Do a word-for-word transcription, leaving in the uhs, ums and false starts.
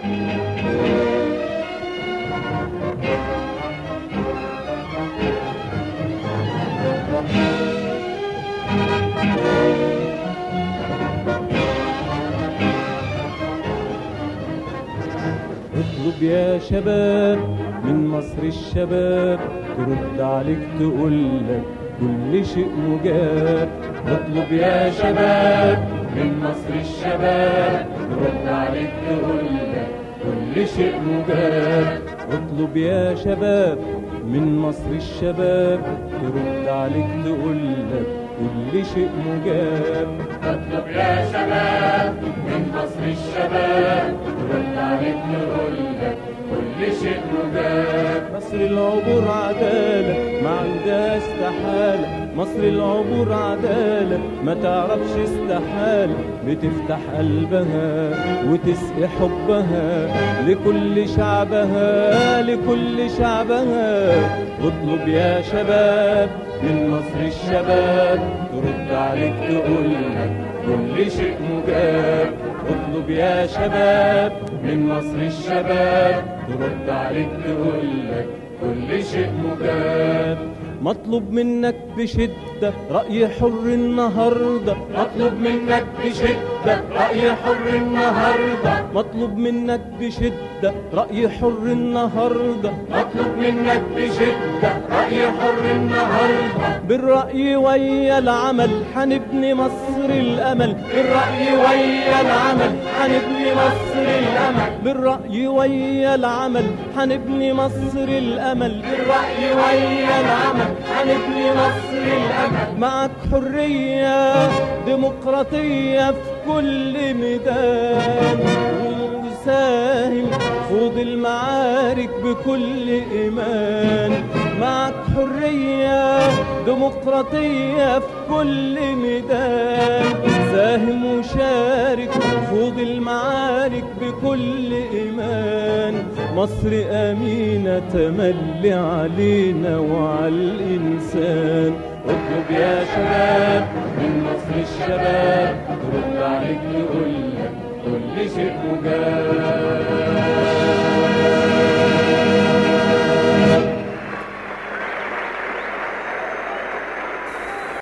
اطلب يا شباب من مصر الشباب، ترد عليك تقولك كل شيء مجاب. اطلب يا شباب من مصر الشباب، ترد عليك تقولك كل شيء مجاب. اطلب يا شباب من مصر الشباب، ترد عليك تقولك كل شيء مجاب. اطلب يا شباب من مصر الشباب، ترد عليك تقولك كل شيء مجاب. مصر العبور عدالة ما عندها استحالة، مصر العبور عدالة ما تعرفش استحالة. بتفتح قلبها وتسقي حبها لكل شعبها لكل شعبها. اطلب يا شباب من مصر الشباب، ترد عليك تقولك كل شيء مجاب. اطلب يا شباب من مصر الشباب، ترد عليك تقولك كل شيء مجاب. مطلوب منك بشدة رأي حر النهاردة، مطلوب منك بشدة رأي حر النهاردة، مطلوب منك بشدة رأي حر النهاردة، مطلوب منك بشدة رأي حر النهاردة. بالرأي ويا العمل حنبني مصر الأمل، بالرأي ويا العمل حنبني مصر الأمل، بالرأي ويا العمل حنبني مصر الأمل، بالرأي ويا العمل حنبني مصر الأمل. معك حرية ديمقراطية في كل ميدان، وساهم خوض المعارك بكل إيمان. معك حرية ديمقراطية في كل ميدان، ساهم وشارك خوض المعارك بكل إيمان. مصر أمينة تملي علينا وعلى الإنسان. اطلب يا شباب من مصر الشباب، ترد عليك تقولك كل شيء مجاب.